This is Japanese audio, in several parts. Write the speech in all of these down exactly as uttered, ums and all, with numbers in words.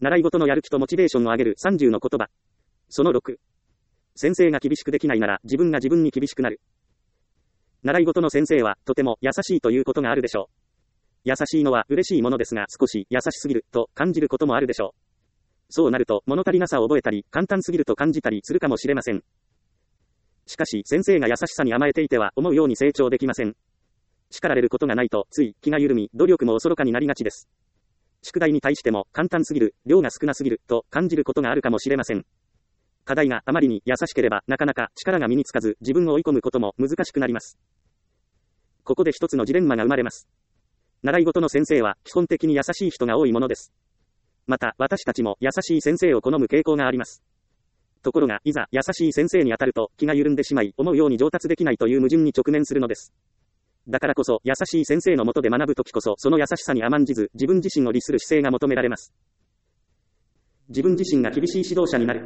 習い事のやる気とモチベーションを上げるさんじゅうの言葉。そのろく。先生が厳しくできないなら自分が自分に厳しくなる。習い事の先生はとても優しいということがあるでしょう。優しいのは嬉しいものですが少し優しすぎると感じることもあるでしょう。そうなると物足りなさを覚えたり簡単すぎると感じたりするかもしれません。しかし先生が優しさに甘えていては思うように成長できません。叱られることがないとつい気が緩み努力もおそろかになりがちです。宿題に対しても簡単すぎる、量が少なすぎると感じることがあるかもしれません。課題があまりに優しければなかなか力が身につかず自分を追い込むことも難しくなります。ここで一つのジレンマが生まれます。習い事の先生は基本的に優しい人が多いものです。また私たちも優しい先生を好む傾向があります。ところがいざ優しい先生に当たると気が緩んでしまい思うように上達できないという矛盾に直面するのです。だからこそ優しい先生の下で学ぶときこそその優しさに甘んじず自分自身を律する姿勢が求められます。自分自身が厳しい指導者になる。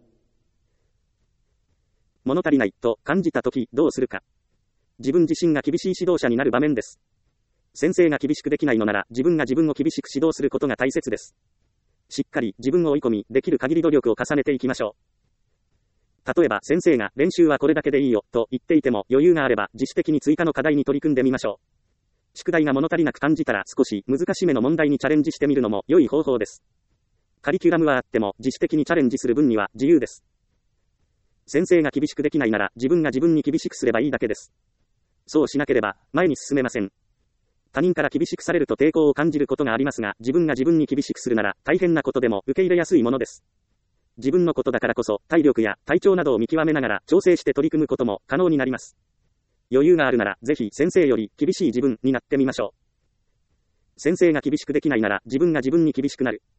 物足りないと感じたときどうするか。自分自身が厳しい指導者になる場面です。先生が厳しくできないのなら自分が自分を厳しく指導することが大切です。しっかり自分を追い込みできる限り努力を重ねていきましょう。例えば先生が練習はこれだけでいいよと言っていても余裕があれば自主的に追加の課題に取り組んでみましょう。宿題が物足りなく感じたら少し難しめの問題にチャレンジしてみるのも良い方法です。カリキュラムはあっても自主的にチャレンジする分には自由です。先生が厳しくできないなら自分が自分に厳しくすればいいだけです。そうしなければ前に進めません。他人から厳しくされると抵抗を感じることがありますが自分が自分に厳しくするなら大変なことでも受け入れやすいものです。自分のことだからこそ体力や体調などを見極めながら調整して取り組むことも可能になります。余裕があるならぜひ先生より厳しい自分になってみましょう。先生が厳しくできないなら自分が自分に厳しくなる。